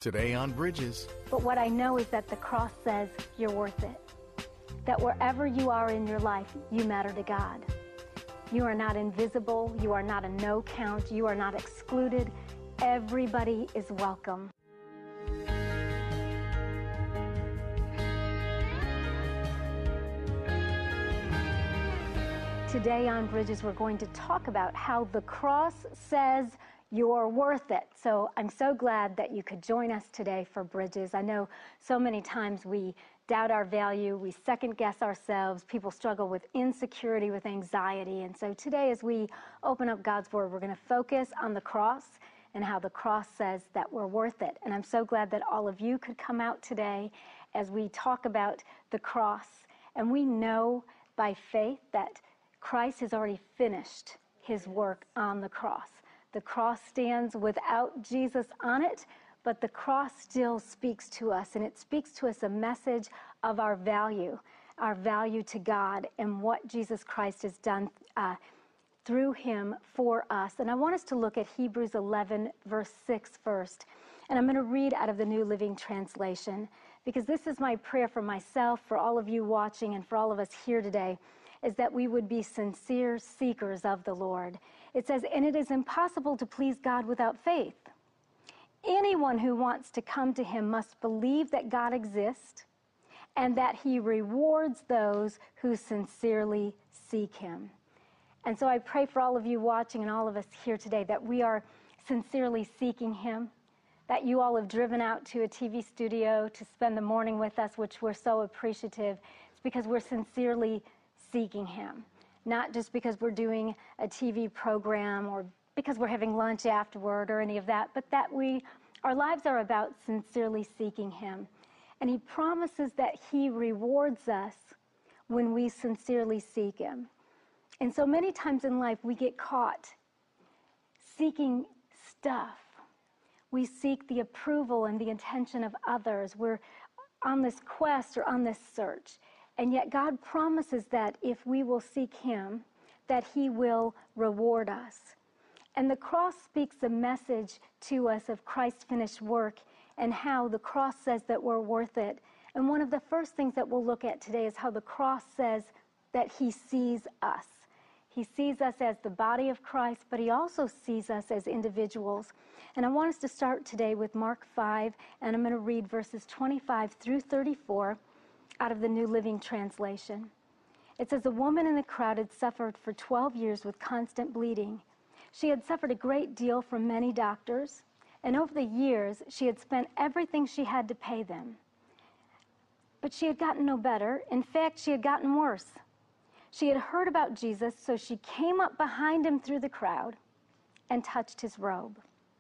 Today on Bridges. But what I know is that the cross says you're worth it. That wherever you are in your life, you matter to God. You are not invisible. You are not a no count. You are not excluded. Everybody is welcome. Today on Bridges, we're going to talk about how the cross says you're worth it. So I'm so glad that you could join us today for Bridges. I know so many times we doubt our value, we second guess ourselves, people struggle with insecurity, with anxiety. And so today as we open up God's Word, we're going to focus on the cross and how the cross says that we're worth it. And I'm so glad that all of you could come out today as we talk about the cross. And we know by faith that Christ has already finished his work on the cross. The cross stands without Jesus on it, but the cross still speaks to us, and it speaks to us a message of our value to God and what Jesus Christ has done through him for us. And I want us to look at Hebrews 11, verse 6 first. And I'm going to read out of the New Living Translation, because this is my prayer for myself, for all of you watching, and for all of us here today, is that we would be sincere seekers of the Lord. It says, and it is impossible to please God without faith. Anyone who wants to come to him must believe that God exists and that he rewards those who sincerely seek him. And so I pray for all of you watching and all of us here today that we are sincerely seeking him, that you all have driven out to a TV studio to spend the morning with us, which we're so appreciative. It's because we're sincerely seeking him, not just because we're doing a TV program or because we're having lunch afterward or any of that, but that our lives are about sincerely seeking him. And he promises that he rewards us when we sincerely seek him. And so many times in life we get caught seeking stuff. We seek the approval and the attention of others. We're on this quest or on this search. And yet God promises that if we will seek him, that he will reward us. And the cross speaks a message to us of Christ's finished work and how the cross says that we're worth it. And one of the first things that we'll look at today is how the cross says that he sees us. He sees us as the body of Christ, but he also sees us as individuals. And I want us to start today with Mark 5, and I'm going to read verses 25 through 34 out of the New Living Translation. It says, a woman in the crowd had suffered for 12 years with constant bleeding. She had suffered a great deal from many doctors, and over the years she had spent everything she had to pay them. But she had gotten no better. In fact, she had gotten worse. She had heard about Jesus, so she came up behind him through the crowd and touched his robe.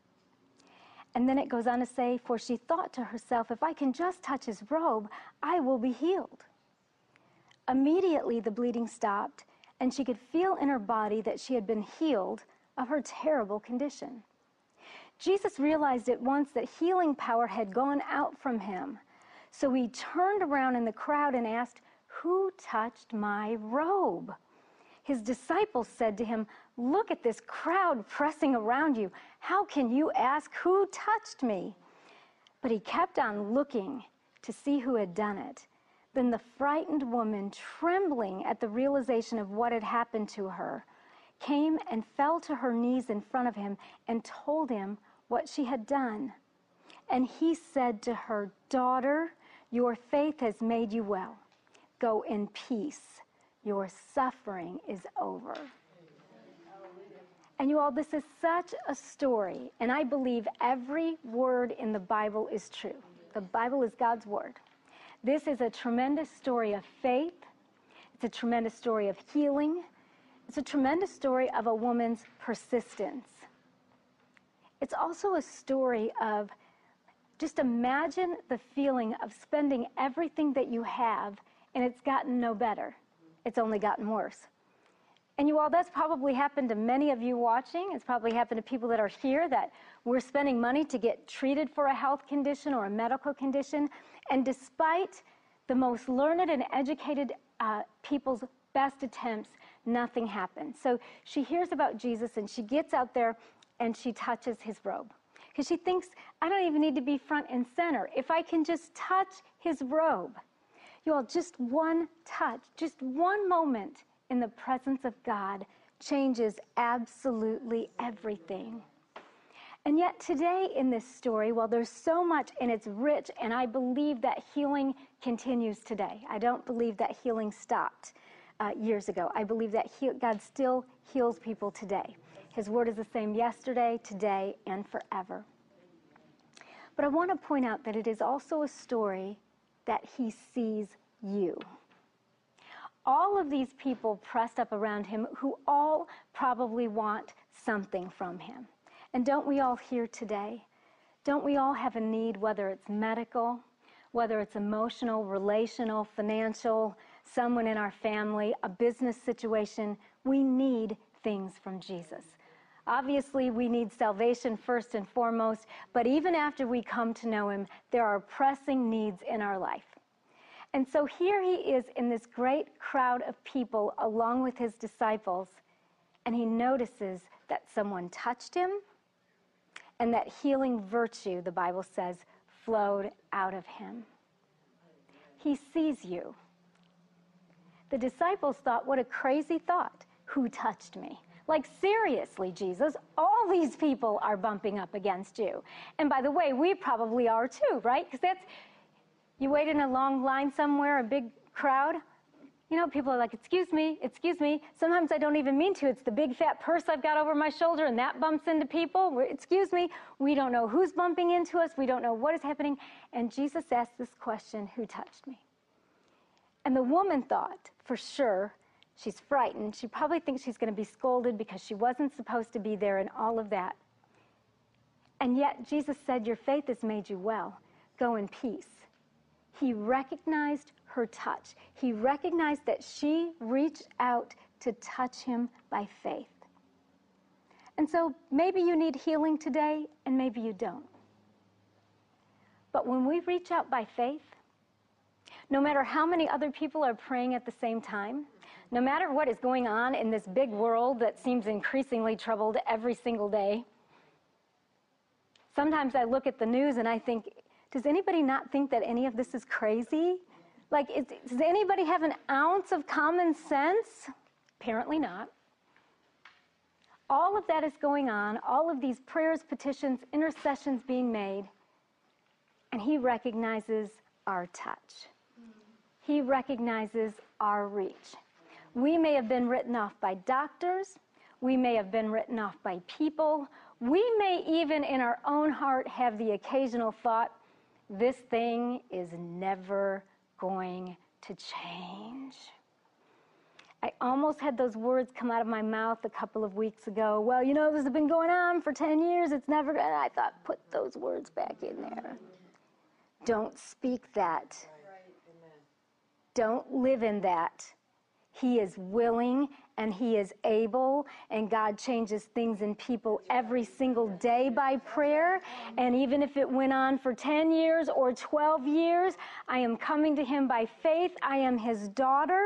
And then it goes on to say, for she thought to herself, if I can just touch his robe, I will be healed. Immediately the bleeding stopped, and she could feel in her body that she had been healed of her terrible condition. Jesus realized at once that healing power had gone out from him. So he turned around in the crowd and asked, who touched my robe? His disciples said to him, look at this crowd pressing around you. How can you ask who touched me? But he kept on looking to see who had done it. Then the frightened woman, trembling at the realization of what had happened to her, came and fell to her knees in front of him and told him what she had done. And he said to her, daughter, your faith has made you well. Go in peace. Your suffering is over. And you all, this is such a story, and I believe every word in the Bible is true. The Bible is God's word. This is a tremendous story of faith. It's a tremendous story of healing. It's a tremendous story of a woman's persistence. It's also a story of, just imagine the feeling of spending everything that you have, and it's gotten no better. It's only gotten worse. And you all, that's probably happened to many of you watching. It's probably happened to people that are here, that we're spending money to get treated for a health condition or a medical condition. And despite the most learned and educated people's best attempts, nothing happens. So she hears about Jesus and she gets out there and she touches his robe. Because she thinks, I don't even need to be front and center. If I can just touch his robe. You all, just one touch, just one moment in the presence of God changes absolutely everything. And yet today in this story, while there's so much and it's rich, and I believe that healing continues today. I don't believe that healing stopped years ago. I believe that God still heals people today. His word is the same yesterday, today, and forever. But I want to point out that it is also a story that he sees you. All of these people pressed up around him who all probably want something from him. And don't we all here today? Don't we all have a need, whether it's medical, whether it's emotional, relational, financial, someone in our family, a business situation? We need things from Jesus. Obviously, we need salvation first and foremost, but even after we come to know him, there are pressing needs in our life. And so here he is in this great crowd of people along with his disciples, and he notices that someone touched him, and that healing virtue, the Bible says, flowed out of him. He sees you. The disciples thought, what a crazy thought. Who touched me? Like, seriously, Jesus, all these people are bumping up against you. And by the way, we probably are too, right? Because you wait in a long line somewhere, a big crowd. You know, people are like, excuse me, excuse me. Sometimes I don't even mean to. It's the big fat purse I've got over my shoulder, and that bumps into people. Excuse me. We don't know who's bumping into us. We don't know what is happening. And Jesus asked this question, who touched me? And the woman thought, for sure, she's frightened. She probably thinks she's going to be scolded because she wasn't supposed to be there and all of that. And yet Jesus said, your faith has made you well. Go in peace. He recognized her touch. He recognized that she reached out to touch him by faith. And so maybe you need healing today, and maybe you don't. But when we reach out by faith, no matter how many other people are praying at the same time, no matter what is going on in this big world that seems increasingly troubled every single day, sometimes I look at the news and I think, does anybody not think that any of this is crazy? Like, does anybody have an ounce of common sense? Apparently not. All of that is going on, all of these prayers, petitions, intercessions being made, and he recognizes our touch. He recognizes our reach. We may have been written off by doctors. We may have been written off by people. We may even in our own heart have the occasional thought, this thing is never going to change. I almost had those words come out of my mouth a couple of weeks ago. Well, you know, this has been going on for 10 years. It's never going to. I thought, put those words back in there. Don't speak that. Don't live in that. He is willing and he is able, and God changes things in people every single day by prayer. And even if it went on for 10 years or 12 years, I am coming to him by faith. I am his daughter.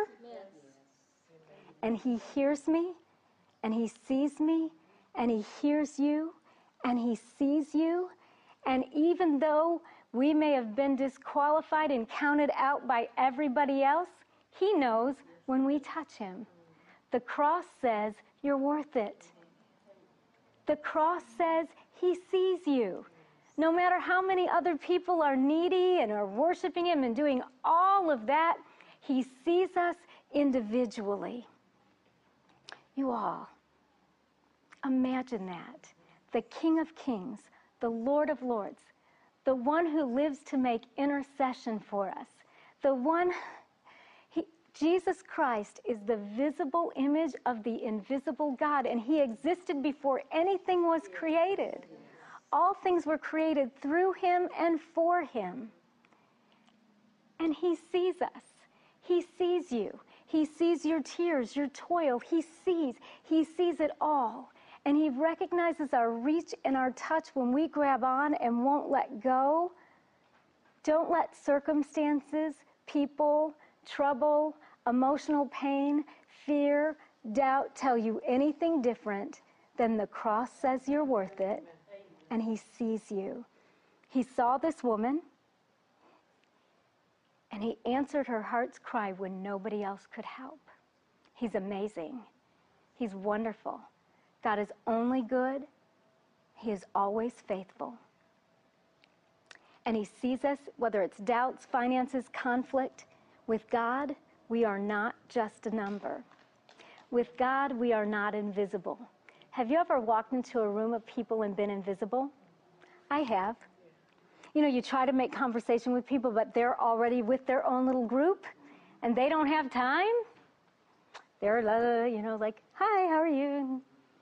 And he hears me, and he sees me, and he hears you, and he sees you. And even though we may have been disqualified and counted out by everybody else, he knows when we touch him. The cross says you're worth it. The cross says he sees you. No matter how many other people are needy and are worshiping him and doing all of that, he sees us individually. You all, imagine that. The King of Kings, the Lord of Lords, the one who lives to make intercession for us, the one, Jesus Christ is the visible image of the invisible God, and he existed before anything was created. All things were created through him and for him. And he sees us. He sees you. He sees your tears, your toil. He sees it all. And he recognizes our reach and our touch when we grab on and won't let go. Don't let circumstances, people, trouble, emotional pain, fear, doubt tell you anything different than the cross says you're worth it, and he sees you. He saw this woman, and he answered her heart's cry when nobody else could help. He's amazing. He's wonderful. God is only good. He is always faithful. And he sees us, whether it's doubts, finances, conflict. With God, we are not just a number. With God, we are not invisible. Have you ever walked into a room of people and been invisible? I have. You know, you try to make conversation with people, but they're already with their own little group, and they don't have time. They're, like, hi, how are you?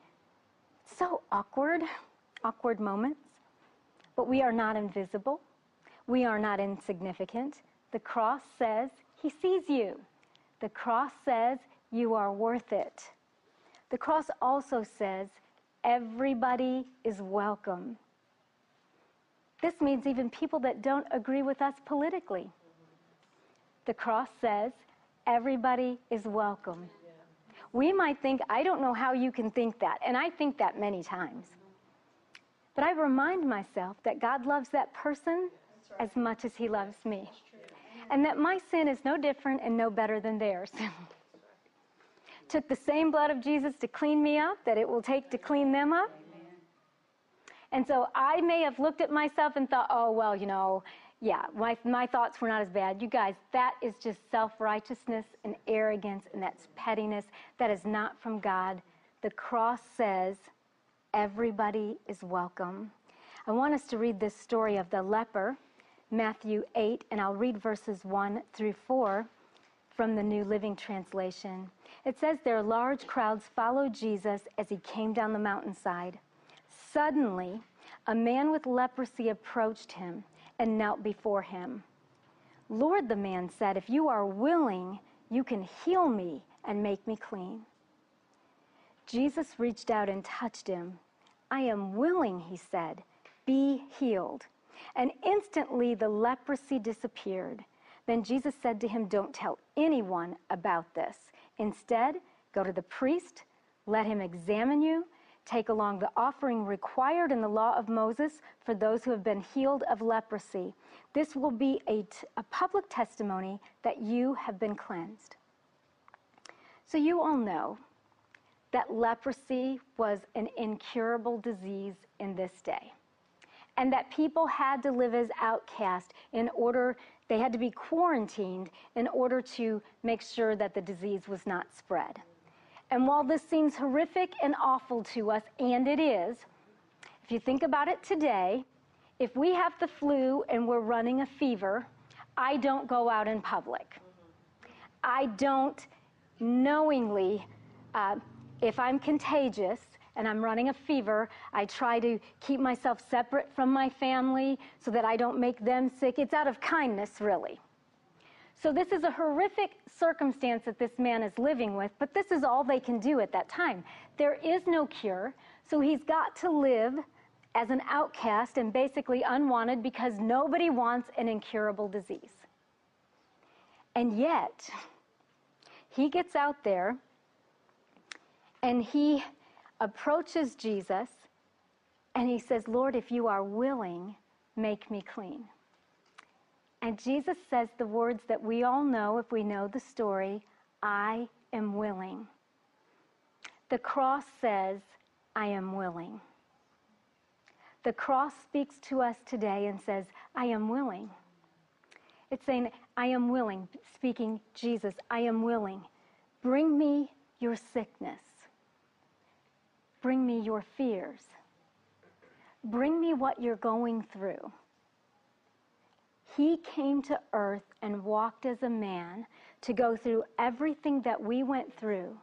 So awkward moments. But we are not invisible. We are not insignificant. The cross says he sees you. The cross says you are worth it. The cross also says everybody is welcome. This means even people that don't agree with us politically. The cross says everybody is welcome. We might think, I don't know how you can think that, and I think that many times. But I remind myself that God loves that person as much as he loves me. And that my sin is no different and no better than theirs. Took the same blood of Jesus to clean me up that it will take to clean them up. And so I may have looked at myself and thought, oh, well, my thoughts were not as bad. You guys, that is just self-righteousness and arrogance, and that's pettiness. That is not from God. The cross says everybody is welcome. I want us to read this story of the leper, Matthew 8, and I'll read verses 1 through 4 from the New Living Translation. It says, there large crowds followed Jesus as he came down the mountainside. Suddenly, a man with leprosy approached him and knelt before him. Lord, the man said, if you are willing, you can heal me and make me clean. Jesus reached out and touched him. I am willing, he said, be healed. And instantly the leprosy disappeared. Then Jesus said to him, don't tell anyone about this. Instead, go to the priest, let him examine you, take along the offering required in the law of Moses for those who have been healed of leprosy. This will be a public testimony that you have been cleansed. So you all know that leprosy was an incurable disease in this day, and that people had to live as outcasts they had to be quarantined in order to make sure that the disease was not spread. And while this seems horrific and awful to us, and it is, if you think about it today, if we have the flu and we're running a fever, I don't go out in public. I don't knowingly, if I'm contagious and I'm running a fever, I try to keep myself separate from my family so that I don't make them sick. It's out of kindness, really. So this is a horrific circumstance that this man is living with, but this is all they can do at that time. There is no cure, so he's got to live as an outcast and basically unwanted because nobody wants an incurable disease. And yet, he gets out there and he approaches Jesus and he says, Lord, if you are willing, make me clean. And Jesus says the words that we all know if we know the story, I am willing. The cross says, I am willing. The cross speaks to us today and says, I am willing. It's saying, I am willing, speaking Jesus, I am willing. Bring me your sickness. Bring me your fears. Bring me what you're going through. He came to earth and walked as a man to go through everything that we went through.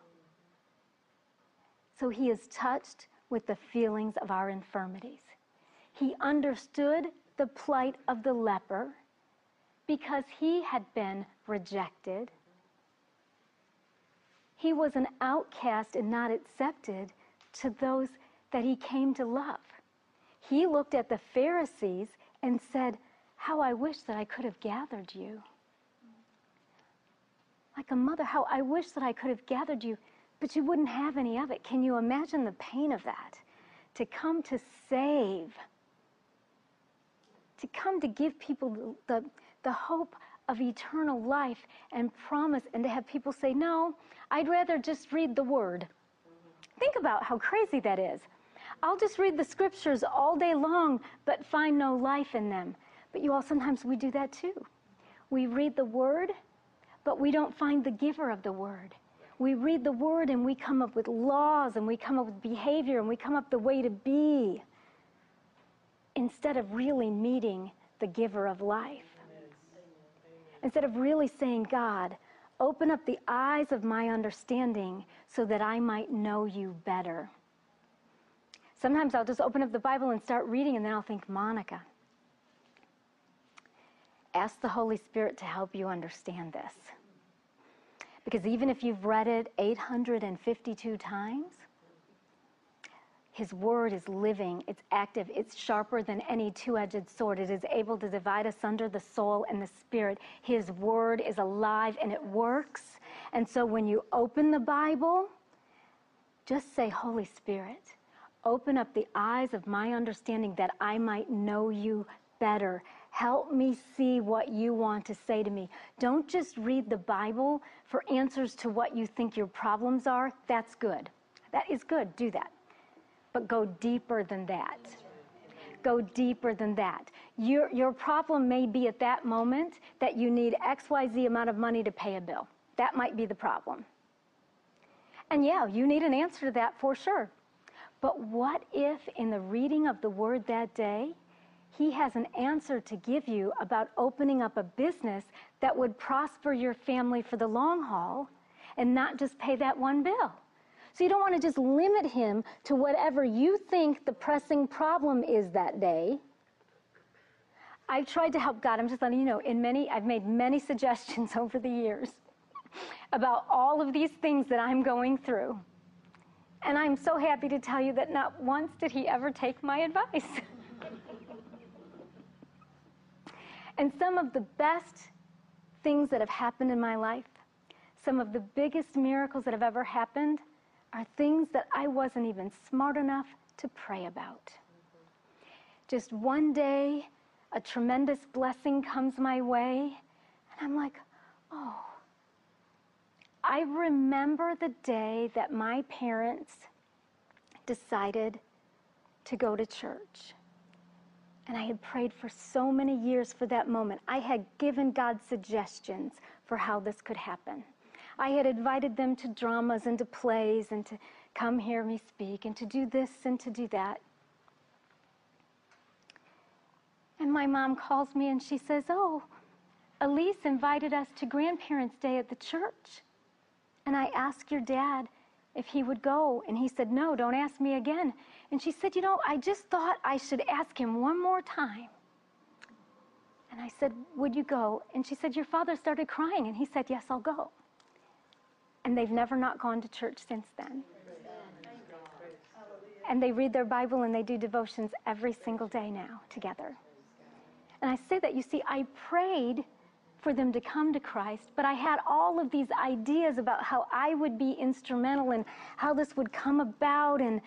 So he is touched with the feelings of our infirmities. He understood the plight of the leper because he had been rejected. He was an outcast and not accepted to those that he came to love. He looked at the Pharisees and said, how I wish that I could have gathered you. Like a mother, how I wish that I could have gathered you, but you wouldn't have any of it. Can you imagine the pain of that? To come to save to come to give people the hope of eternal life and promise, and to have people say, no, I'd rather just read the Word. Think about how crazy that is. I'll just read the scriptures all day long, but find no life in them. But you all, sometimes we do that too. We read the Word, but we don't find the giver of the Word. We read the Word and we come up with laws, and we come up with behavior, and we come up the way to be, instead of really meeting the giver of life. Instead of really saying, God, open up the eyes of my understanding so that I might know you better. Sometimes I'll just open up the Bible and start reading, and then I'll think, Monica, ask the Holy Spirit to help you understand this. Because even if you've read it 852 times, His Word is living, it's active, it's sharper than any two-edged sword. It is able to divide asunder the soul and the spirit. His Word is alive and it works. And so when you open the Bible, just say, Holy Spirit, open up the eyes of my understanding that I might know you better. Help me see what you want to say to me. Don't just read the Bible for answers to what you think your problems are. That's good. That is good. Do that. But go deeper than that. Go deeper than that. Your problem may be at that moment that you need XYZ amount of money to pay a bill. That might be the problem. And yeah, you need an answer to that for sure. But what if in the reading of the Word that day, He has an answer to give you about opening up a business that would prosper your family for the long haul and not just pay that one bill? So you don't want to just limit Him to whatever you think the pressing problem is that day. I've tried to help God. I'm just letting you know, I've made many suggestions over the years about all of these things that I'm going through. And I'm so happy to tell you that not once did He ever take my advice. And some of the best things that have happened in my life, some of the biggest miracles that have ever happened, are things that I wasn't even smart enough to pray about. Just one day, a tremendous blessing comes my way, and I'm like, oh. I remember the day that my parents decided to go to church. And I had prayed for so many years for that moment. I had given God suggestions for how this could happen. I had invited them to dramas and to plays and to come hear me speak and to do this and to do that. And my mom calls me and she says, oh, Elise invited us to Grandparents' Day at the church. And I asked your dad if he would go. And he said, no, don't ask me again. And she said, I just thought I should ask him one more time. And I said, would you go? And she said, your father started crying. And he said, yes, I'll go. And they've never not gone to church since then. And they read their Bible and they do devotions every single day now together. And I say that, you see, I prayed for them to come to Christ, but I had all of these ideas about how I would be instrumental and how this would come about, and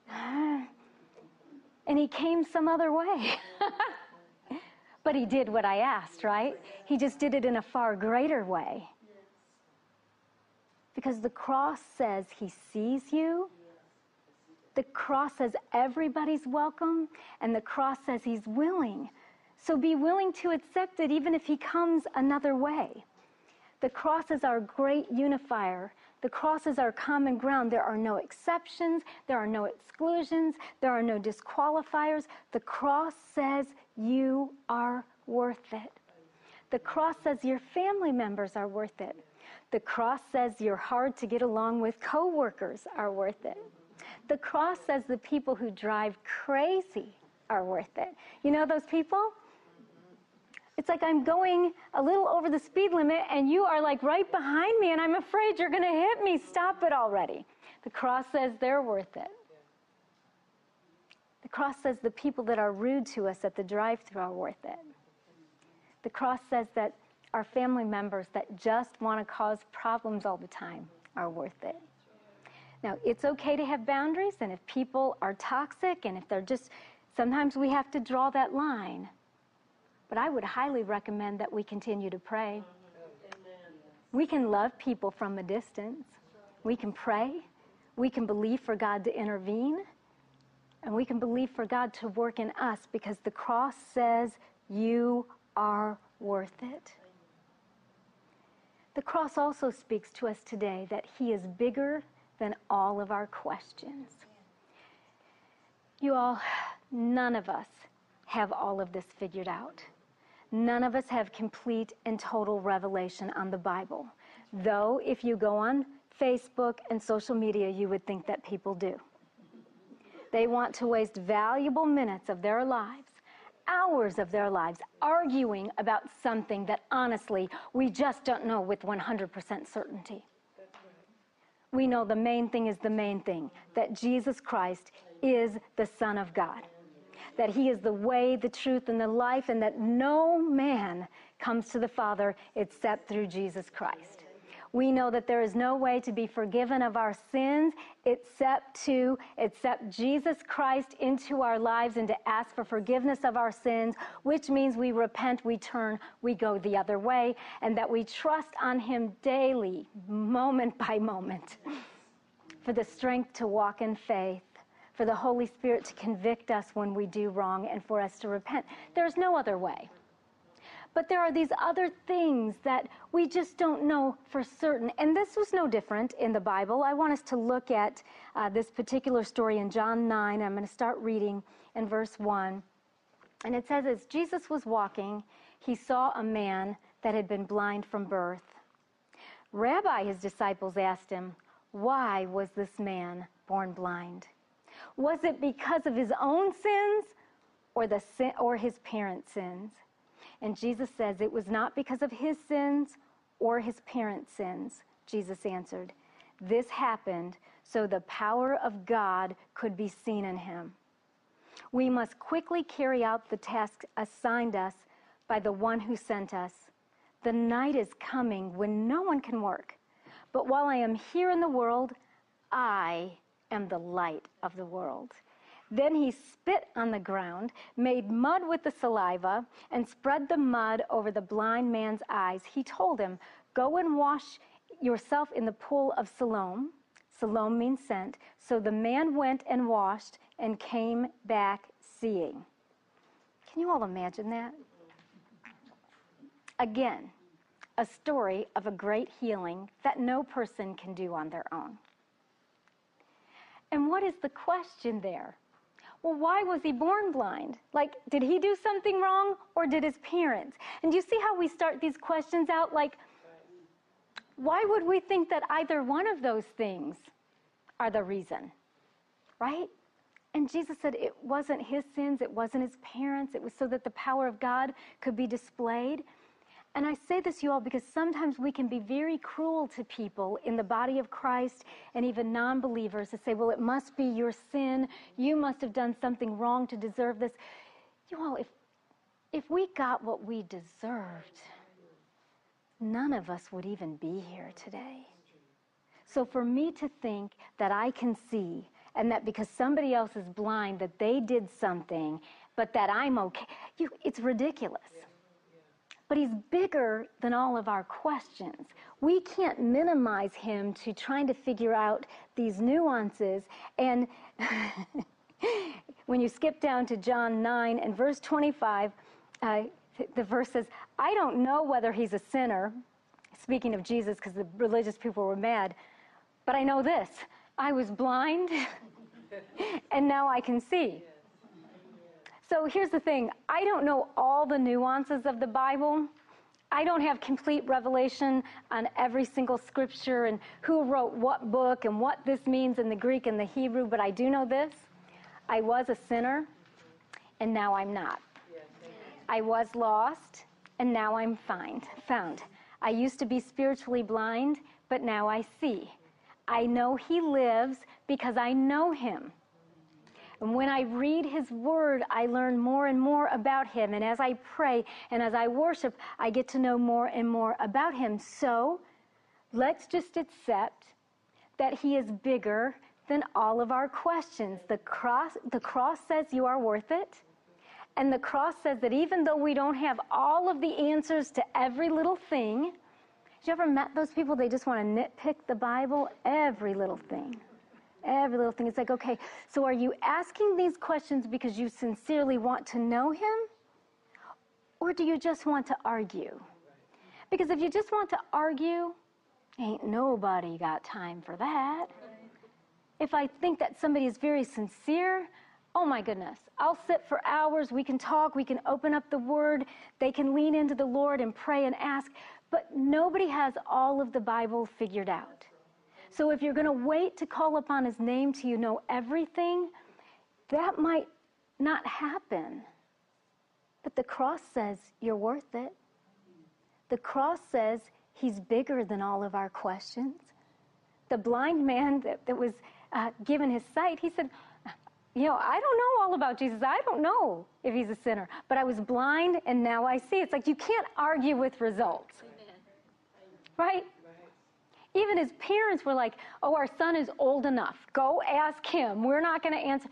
He came some other way. But He did what I asked, right? He just did it in a far greater way. Because the cross says He sees you. The cross says everybody's welcome, and the cross says He's willing. So be willing to accept it even if He comes another way. The cross is our great unifier. The cross is our common ground. There are no exceptions. There are no exclusions. There are no disqualifiers. The cross says you are worth it. The cross says your family members are worth it. The cross says you're hard to get along with coworkers are worth it. The cross says the people who drive crazy are worth it. You know those people? It's like I'm going a little over the speed limit and you are like right behind me and I'm afraid you're going to hit me. Stop it already. The cross says they're worth it. The cross says the people that are rude to us at the drive-thru are worth it. The cross says that our family members that just want to cause problems all the time are worth it. Now, it's okay to have boundaries, and if people are toxic and if they're just, sometimes we have to draw that line. But I would highly recommend that we continue to pray. We can love people from a distance. We can pray. We can believe for God to intervene. And we can believe for God to work in us, because the cross says you are worth it. The cross also speaks to us today that he is bigger than all of our questions. You all, none of us have all of this figured out. None of us have complete and total revelation on the Bible. Though, if you go on Facebook and social media, you would think that people do. They want to waste valuable minutes of their lives, hours of their lives, arguing about something that honestly we just don't know with 100% certainty. We know the main thing is the main thing, that Jesus Christ is the Son of God, that he is the way, the truth, and the life, and that no man comes to the Father except through Jesus Christ. We know that there is no way to be forgiven of our sins except Jesus Christ into our lives and to ask for forgiveness of our sins, which means we repent, we turn, we go the other way, and that we trust on him daily, moment by moment, for the strength to walk in faith, for the Holy Spirit to convict us when we do wrong, and for us to repent. There's no other way. But there are these other things that we just don't know for certain. And this was no different in the Bible. I want us to look at this particular story in John 9. I'm going to start reading in verse 1. And it says, as Jesus was walking, he saw a man that had been blind from birth. Rabbi, his disciples asked him, why was this man born blind? Was it because of his own sins or his parents' sins? And Jesus says it was not because of his sins or his parents' sins. Jesus answered, this happened so the power of God could be seen in him. We must quickly carry out the task assigned us by the one who sent us. The night is coming when no one can work. But while I am here in the world, I am the light of the world. Then he spit on the ground, made mud with the saliva, and spread the mud over the blind man's eyes. He told him, go and wash yourself in the pool of Siloam. Siloam means sent. So the man went and washed and came back seeing. Can you all imagine that? Again, a story of a great healing that no person can do on their own. And what is the question there? Well, why was he born blind? Like, did he do something wrong, or did his parents? And you see how we start these questions out? Like, why would we think that either one of those things are the reason? Right? And Jesus said it wasn't his sins, it wasn't his parents, it was so that the power of God could be displayed. And I say this, you all, because sometimes we can be very cruel to people in the body of Christ and even non-believers to say, well, it must be your sin. You must have done something wrong to deserve this. You all, if we got what we deserved, none of us would even be here today. So for me to think that I can see, and that because somebody else is blind, that they did something, but that I'm okay, it's ridiculous. But he's bigger than all of our questions. We can't minimize him to trying to figure out these nuances. And when you skip down to John 9 and verse 25, the verse says, I don't know whether he's a sinner, speaking of Jesus, because the religious people were mad, but I know this, I was blind, and now I can see. So here's the thing. I don't know all the nuances of the Bible. I don't have complete revelation on every single scripture and who wrote what book and what this means in the Greek and the Hebrew, but I do know this. I was a sinner, and now I'm not. I was lost, and now I'm found. I used to be spiritually blind, but now I see. I know he lives because I know him. And when I read his word, I learn more and more about him. And as I pray and as I worship, I get to know more and more about him. So let's just accept that he is bigger than all of our questions. The cross says you are worth it. And the cross says that even though we don't have all of the answers to every little thing, have you ever met those people, they just want to nitpick the Bible? Every little thing. Every little thing. It's like, okay, so are you asking these questions because you sincerely want to know him? Or do you just want to argue? Because if you just want to argue, ain't nobody got time for that. If I think that somebody is very sincere, oh my goodness, I'll sit for hours, we can talk, we can open up the Word, they can lean into the Lord and pray and ask, but nobody has all of the Bible figured out. So if you're going to wait to call upon his name till you know everything, that might not happen. But the cross says you're worth it. The cross says he's bigger than all of our questions. The blind man that was given his sight, he said, you know, I don't know all about Jesus. I don't know if he's a sinner. But I was blind and now I see. It's like you can't argue with results. Amen. Right? Even his parents were like, oh, our son is old enough. Go ask him. We're not going to answer.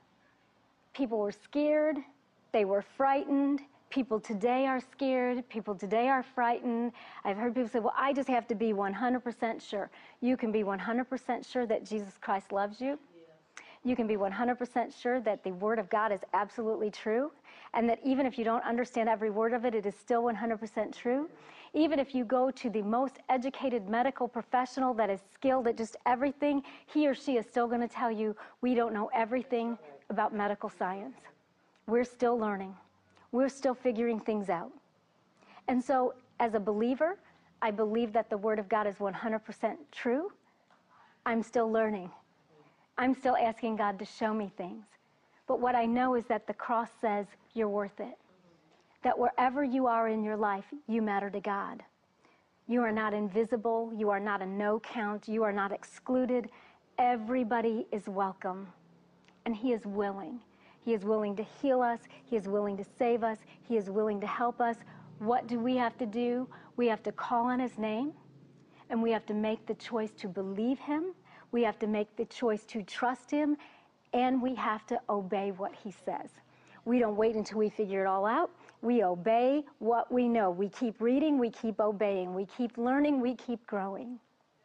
People were scared. They were frightened. People today are scared. People today are frightened. I've heard people say, well, I just have to be 100% sure. You can be 100% sure that Jesus Christ loves you. You can be 100% sure that the Word of God is absolutely true, and that even if you don't understand every word of it, it is still 100% true. Even if you go to the most educated medical professional that is skilled at just everything, he or she is still going to tell you, we don't know everything about medical science. We're still learning. We're still figuring things out. And so, as a believer, I believe that the Word of God is 100% true. I'm still learning. I'm still asking God to show me things. But what I know is that the cross says you're worth it. That wherever you are in your life, you matter to God. You are not invisible. You are not a no count. You are not excluded. Everybody is welcome. And he is willing. He is willing to heal us. He is willing to save us. He is willing to help us. What do we have to do? We have to call on his name, and we have to make the choice to believe him. We have to make the choice to trust him, and we have to obey what he says. We don't wait until we figure it all out. We obey what we know. We keep reading, we keep obeying, we keep learning, we keep growing.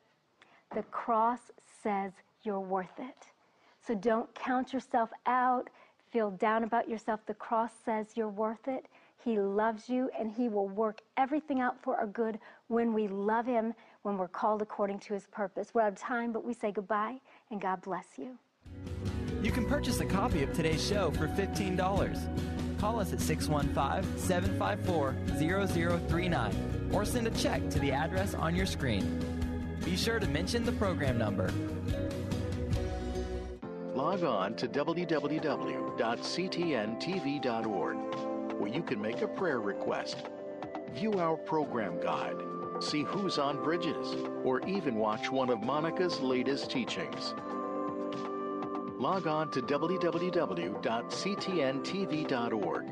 The cross says you're worth it. So don't count yourself out, feel down about yourself. The cross says you're worth it. He loves you, and he will work everything out for our good when we love him, when we're called according to his purpose. We're out of time, but we say goodbye, and God bless you. You can purchase a copy of today's show for $15. Call us at 615-754-0039 or send a check to the address on your screen. Be sure to mention the program number. Log on to www.ctntv.org, where you can make a prayer request, view our program guide, see who's on Bridges, or even watch one of Monica's latest teachings. Log on to www.ctntv.org.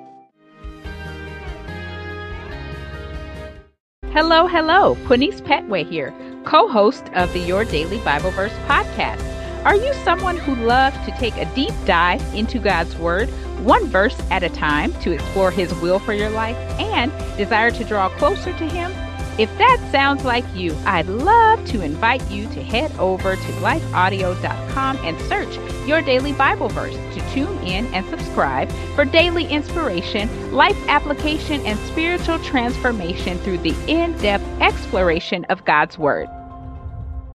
Hello, Quinice Petway here, co-host of the Your Daily Bible Verse podcast. Are you someone who loves to take a deep dive into God's Word, one verse at a time, to explore His will for your life and desire to draw closer to Him? If that sounds like you, I'd love to invite you to head over to lifeaudio.com and search Your Daily Bible Verse to tune in and subscribe for daily inspiration, life application, and spiritual transformation through the in-depth exploration of God's Word.